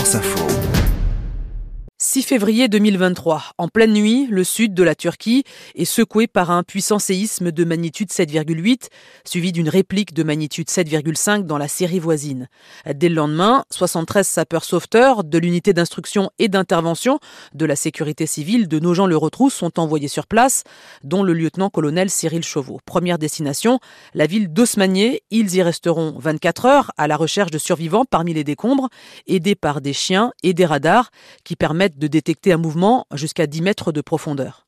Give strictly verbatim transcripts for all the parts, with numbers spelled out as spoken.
France Info. six février deux mille vingt-trois. En pleine nuit, le sud de la Turquie est secoué par un puissant séisme de magnitude sept virgule huit, suivi d'une réplique de magnitude sept virgule cinq dans la Syrie voisine. Dès le lendemain, soixante-treize sapeurs-sauveteurs de l'unité d'instruction et d'intervention de la sécurité civile de Nogent-le-Rotrou sont envoyés sur place, dont le lieutenant-colonel Cyril Chauveau. Première destination, la ville d'Osmaniye. Ils y resteront vingt-quatre heures à la recherche de survivants parmi les décombres, aidés par des chiens et des radars qui permettent de détecter un mouvement jusqu'à dix mètres de profondeur.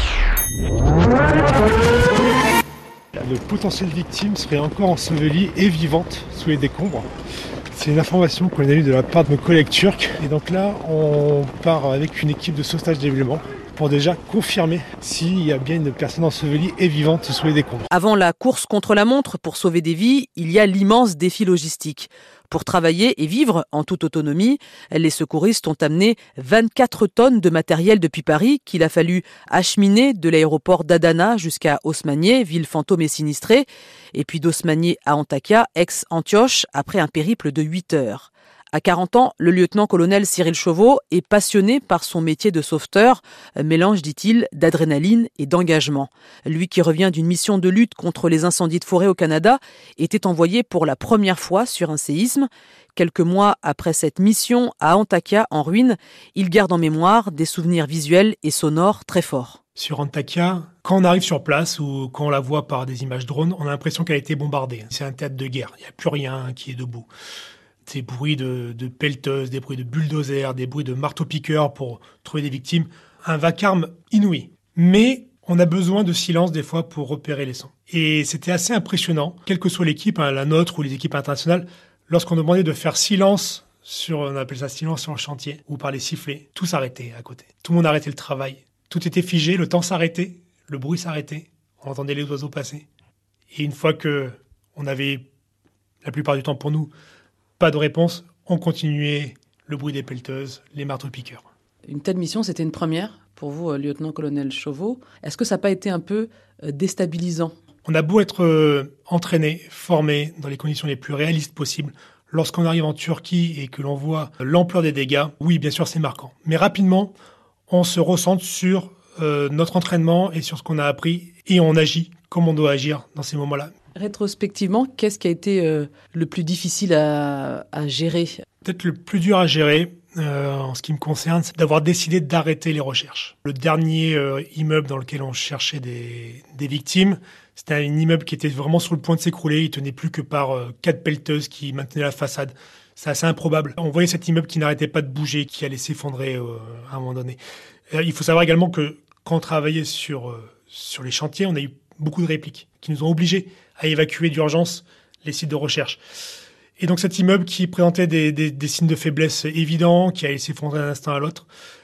Le potentiel victime serait encore ensevelie et vivante sous les décombres. C'est une information qu'on a eue de la part de nos collègues turcs. Et donc là, on part avec une équipe de sauvetage d'événements pour déjà confirmer s'il y a bien une personne ensevelie et vivante sous les décombres. Avant la course contre la montre pour sauver des vies, il y a l'immense défi logistique. Pour travailler et vivre en toute autonomie, les secouristes ont amené vingt-quatre tonnes de matériel depuis Paris qu'il a fallu acheminer de l'aéroport d'Adana jusqu'à Osmaniye, ville fantôme et sinistrée, et puis d'Osmaniye à Antakya, ex-Antioche, après un périple de huit heures. À quarante ans, le lieutenant-colonel Cyril Chauveau est passionné par son métier de sauveteur, mélange, dit-il, d'adrénaline et d'engagement. Lui qui revient d'une mission de lutte contre les incendies de forêt au Canada était envoyé pour la première fois sur un séisme. Quelques mois après cette mission à Antakya, en ruine, il garde en mémoire des souvenirs visuels et sonores très forts. Sur Antakya, quand on arrive sur place ou quand on la voit par des images drones, on a l'impression qu'elle a été bombardée. C'est un théâtre de guerre, il n'y a plus rien qui est debout. Des bruits de, de pelleteuses, des bruits de bulldozers, des bruits de marteaux-piqueurs pour trouver des victimes. Un vacarme inouï. Mais on a besoin de silence des fois pour repérer les sons. Et c'était assez impressionnant, quelle que soit l'équipe, hein, la nôtre ou les équipes internationales, lorsqu'on demandait de faire silence sur, on appelle ça silence sur le chantier, ou par les sifflets, tout s'arrêtait à côté. Tout le monde arrêtait le travail. Tout était figé, le temps s'arrêtait, le bruit s'arrêtait, on entendait les oiseaux passer. Et une fois que on avait, la plupart du temps pour nous, pas de réponse, on continuait le bruit des pelleteuses, les marteaux-piqueurs. Une telle mission, c'était une première pour vous, lieutenant-colonel Chauveau. Est-ce que ça n'a pas été un peu déstabilisant ? On a beau être euh, entraîné, formé dans les conditions les plus réalistes possibles. Lorsqu'on arrive en Turquie et que l'on voit l'ampleur des dégâts, oui, bien sûr, c'est marquant. Mais rapidement, on se recentre sur euh, notre entraînement et sur ce qu'on a appris et on agit comme on doit agir dans ces moments-là. Rétrospectivement, qu'est-ce qui a été euh, le plus difficile à, à gérer ? Peut-être le plus dur à gérer, euh, en ce qui me concerne, c'est d'avoir décidé d'arrêter les recherches. Le dernier euh, immeuble dans lequel on cherchait des, des victimes, c'était un immeuble qui était vraiment sur le point de s'écrouler. Il tenait plus que par euh, quatre pelleteuses qui maintenaient la façade. C'est assez improbable. On voyait cet immeuble qui n'arrêtait pas de bouger, qui allait s'effondrer euh, à un moment donné. Euh, il faut savoir également que quand on travaillait sur, euh, sur les chantiers, on a eu beaucoup de répliques qui nous ont obligés à évacuer d'urgence les sites de recherche. Et donc cet immeuble qui présentait des, des, des signes de faiblesse évidents, qui allait s'effondrer d'un instant à l'autre.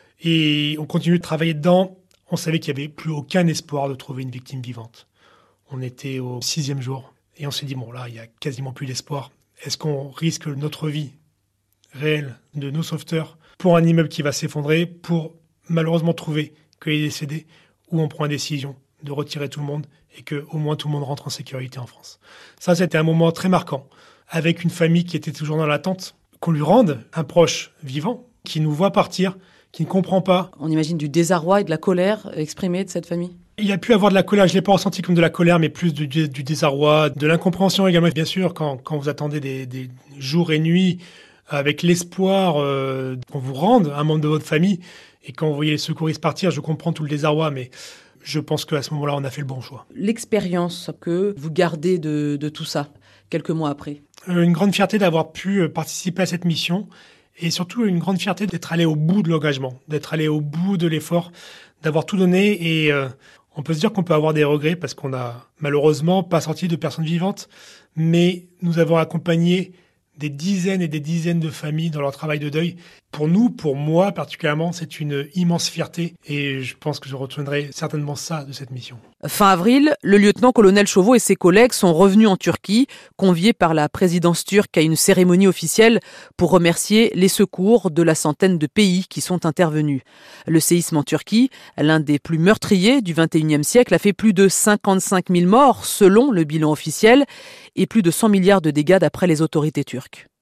Et on continue de travailler dedans. On savait qu'il n'y avait plus aucun espoir de trouver une victime vivante. On était au sixième jour et on s'est dit, bon là, il n'y a quasiment plus d'espoir. Est-ce qu'on risque notre vie réelle de nos sauveteurs pour un immeuble qui va s'effondrer, pour malheureusement trouver qu'il est décédé, ou on prend la décision de retirer tout le monde et que au moins tout le monde rentre en sécurité en France. Ça, c'était un moment très marquant, avec une famille qui était toujours dans l'attente, qu'on lui rende un proche vivant, qui nous voit partir, qui ne comprend pas. On imagine du désarroi et de la colère exprimée de cette famille ? Il y a pu avoir de la colère, je ne l'ai pas ressenti comme de la colère, mais plus du, du désarroi, de l'incompréhension également. Bien sûr, quand, quand vous attendez des, des jours et nuits avec l'espoir euh, qu'on vous rende un membre de votre famille, et quand vous voyez les secouristes partir, je comprends tout le désarroi, mais je pense qu'à ce moment-là, on a fait le bon choix. L'expérience que vous gardez de, de tout ça, quelques mois après ? Une grande fierté d'avoir pu participer à cette mission et surtout une grande fierté d'être allé au bout de l'engagement, d'être allé au bout de l'effort, d'avoir tout donné. Et euh, on peut se dire qu'on peut avoir des regrets parce qu'on n'a malheureusement pas sorti de personnes vivantes, mais nous avons accompagné des dizaines et des dizaines de familles dans leur travail de deuil. Pour nous, pour moi particulièrement, c'est une immense fierté et je pense que je retiendrai certainement ça de cette mission. Fin avril, le lieutenant-colonel Chauveau et ses collègues sont revenus en Turquie, conviés par la présidence turque à une cérémonie officielle pour remercier les secours de la centaine de pays qui sont intervenus. Le séisme en Turquie, l'un des plus meurtriers du vingt et unième siècle, a fait plus de cinquante-cinq mille morts selon le bilan officiel et plus de cent milliards de dégâts d'après les autorités turques.